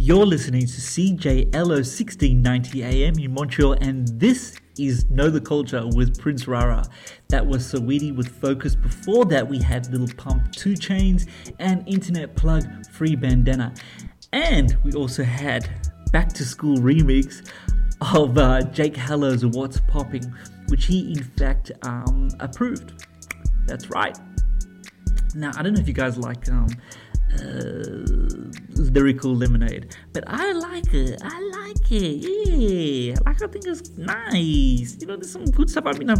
You're listening to CJLO 1690 AM in Montreal, and this is Know the Culture with Prince Rara. That was Saweetie with Focus. Before that, we had Little Pump, 2 Chainz, and Internet Plug, Free Bandana. And we also had Back to School remix of Jake Hallow's What's Popping, which he in fact approved. That's right. Now, I don't know if you guys like Lyrical Lemonade, but I like it, yeah. I think it's nice, there's some good stuff. Like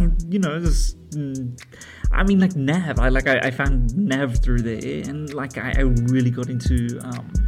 Nav, I found Nav through there, and I really got into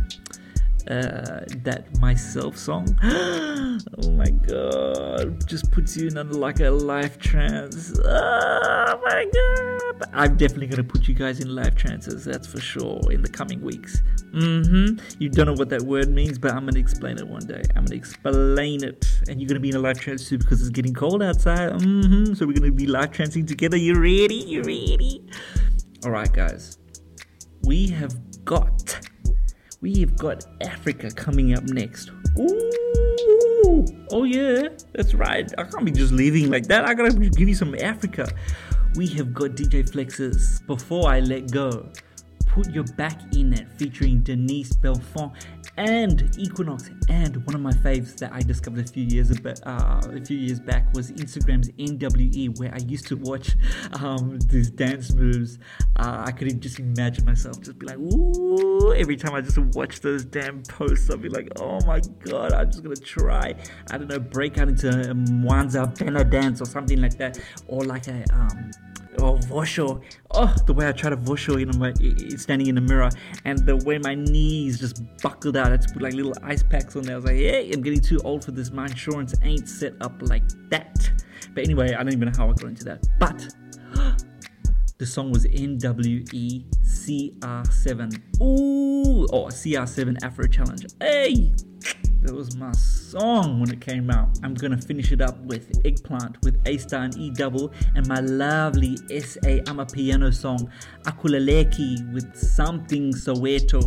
that Myself song. Oh my god, just puts you in a life trance. Oh my god, I'm definitely gonna put you guys in life trances, that's for sure, in the coming weeks. You don't know what that word means, but I'm gonna explain it one day. I'm gonna explain it, and you're gonna be in a life trance too, because it's getting cold outside. So we're gonna be life trancing together. You ready? Alright guys, we've got Africa coming up next. Ooh, oh yeah, that's right. I can't be just leaving like that. I gotta give you some Africa. We have got DJ Flex's Before I Let Go, Put Your Back In It, featuring Denise Belfont and Equinox. And one of my faves that I discovered a few years back was Instagram's NWE, where I used to watch these dance moves. I could just imagine myself just be like, ooh, every time I just watch those damn posts, I'll be like, oh my god, I'm just gonna try, I don't know, break out into a Mwanza Bena dance or something like that, or like a Vosho. Oh, the way I try to Vosho, standing in the mirror, and the way my knees just buckled out. I had to put little ice packs on there. I was like, hey, I'm getting too old for this. My insurance ain't set up like that. But anyway, I don't even know how I got into that. But the song was NWE CR7. Ooh, CR7 Afro Challenge. Hey, that was my song when it came out. I'm gonna finish it up with Eggplant with A-Star and E-Double, and my lovely SA Amapiano song Akulaleki with Something Soweto.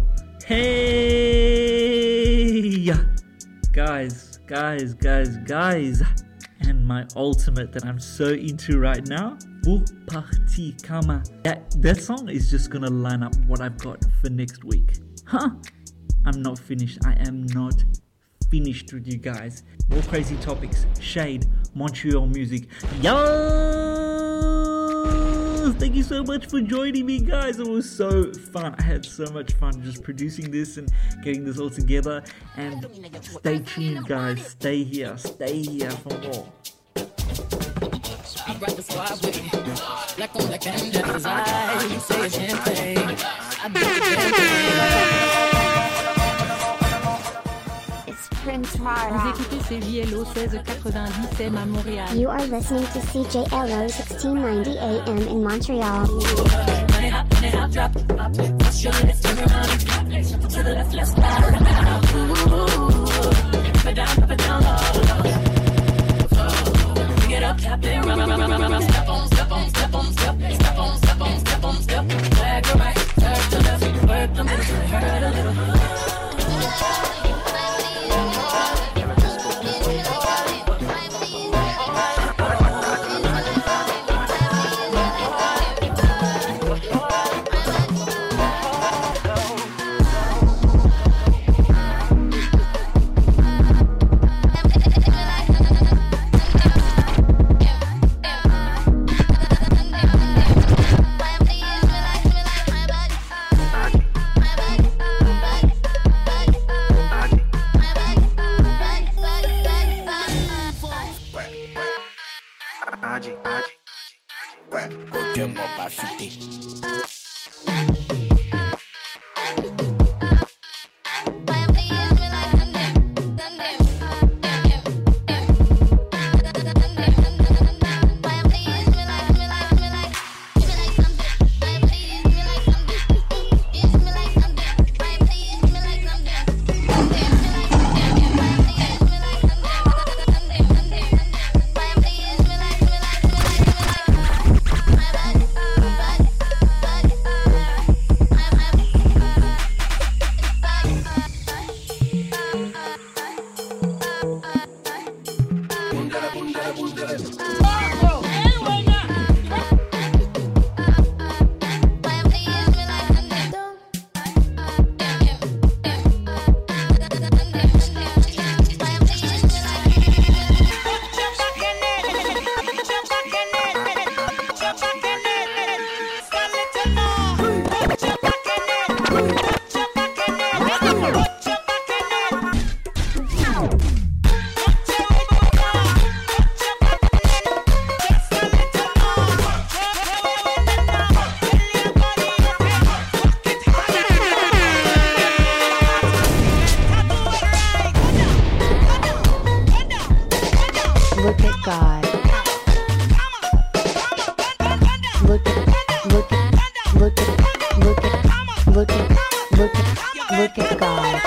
Hey, guys, and my ultimate that I'm so into right now, Bu Parti Kama. That song is just gonna line up what I've got for next week. I'm not finished. I am not finished with you guys. More crazy topics, shade, Montreal music. Yes! Thank you so much for joining me, guys. It was so fun. I had so much fun just producing this and getting this all together. And stay tuned, guys. Stay here for more. I brought the squad with me. Black on black and just I say champagne. I brought the Prince Rara. Vous écoutez CJLO 1690 M à Montréal. You are listening to CJLO 1690 AM in Montreal. Get up, tap it, step on, step on, step on, step, step on, step on, step on, step. Back to right, turn to left, work the middle, hurt a little. God.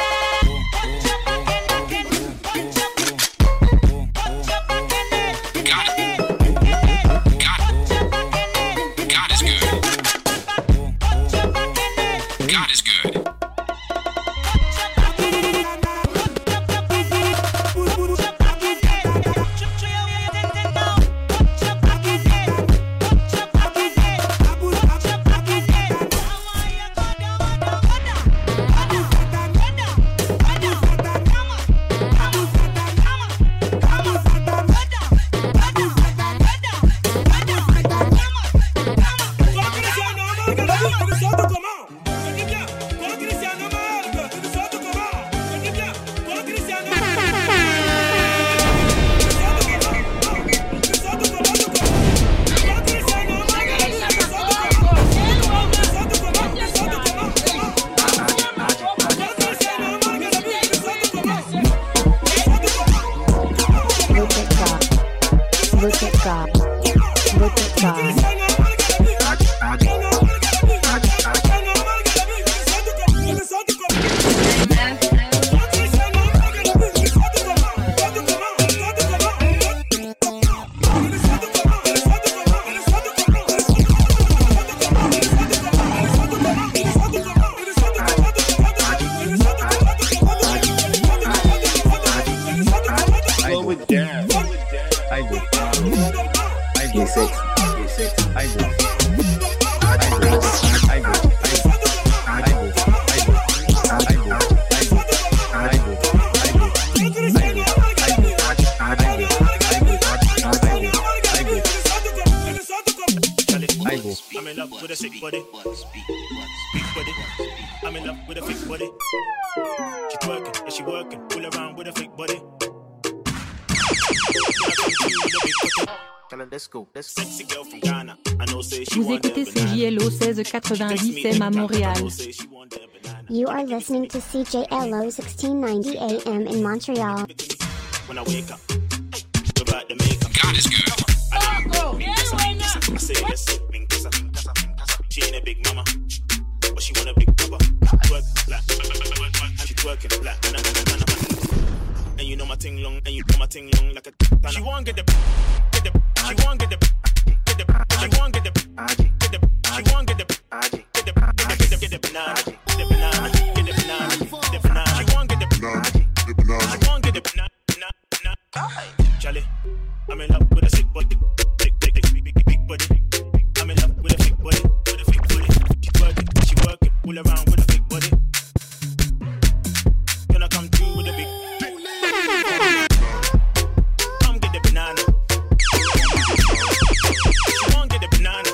Vous écoutez CJLO 1690 FM à Montréal. You are listening to CJLO 1690 AM in Montreal. When I wake up, without the makeup, God is good. I say yes, she ain't a big mama, but she want a big papa. Twerk black, and she twerking black. And you know my ting long, and you know my ting long like a. She won't get the, she won't get the, she won't get the, she won't get the, get the banana, get the banana, get the banana, get the banana. She won't get the banana, she won't get the banana. Charlie, I'm in love with a sick body, big body. I'm in love with a big body, with a big body. She working, pull around with a big body. Gonna come through with a big. Come get the banana. She won't get the banana.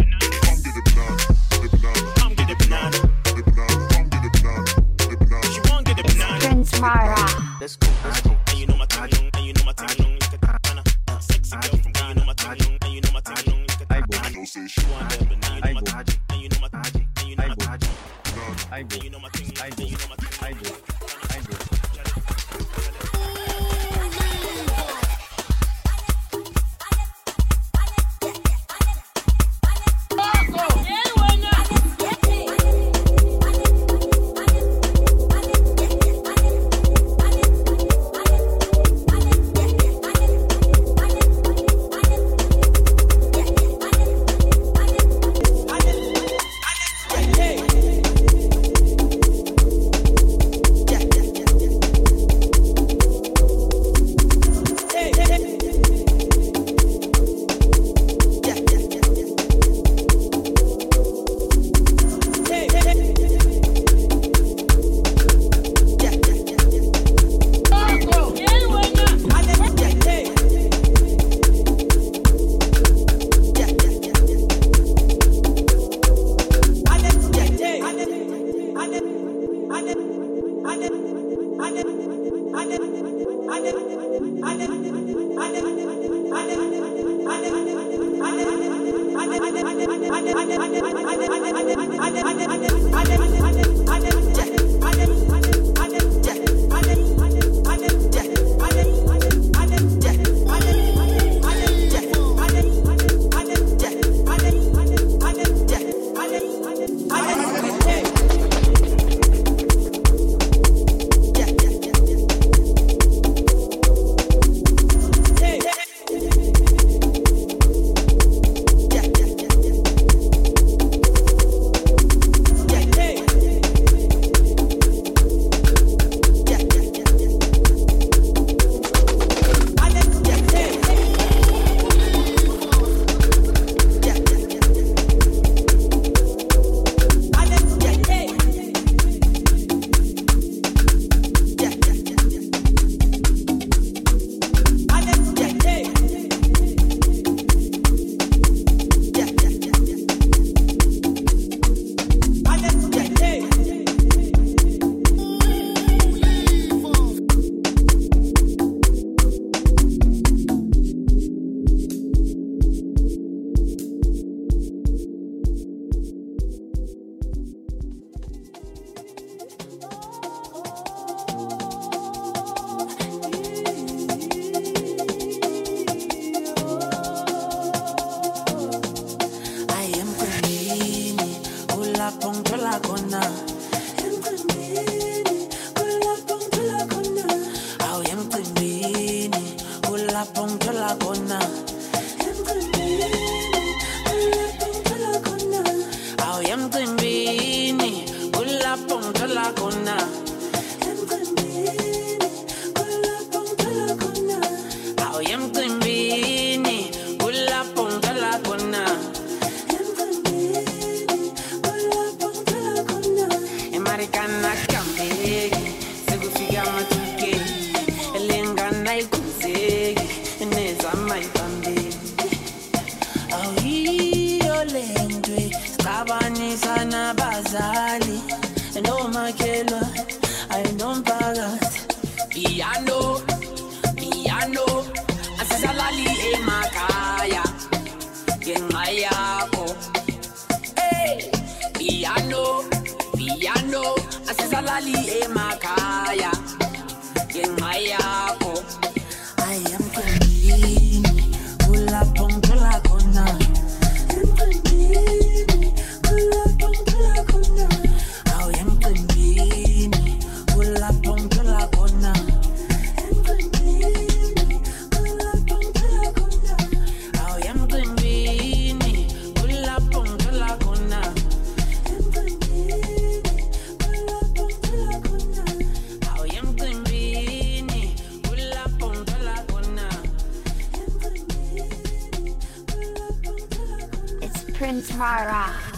Come get the banana. She won't get the banana. Prince Mara. Let's go. And you know my tongue long, and you know my tongue long like a katana. Sexy girl from Ghana, you know my tongue long, and you know my tongue long like a katana. She want the banana, and you know my tongue, and you know my tongue, and you know my tongue, and you know my tongue, and you know my tongue. abazali noma kelwa ayinompakathi piano asisalali emakhaya ngenxa yakho hey piano asisalali emakhaya ngenxa yakho I am Emtendini kulapho ngithola khona Emtendini kulapho ngithola khona awu emtendini kulapho ngithola khona Emtendini kulapho ngithola khona awu emtendini kulapho ngithola khona Emtendini kulapho ngithola khona awu emtendini kulapho ngithola khona It's Prince Rara.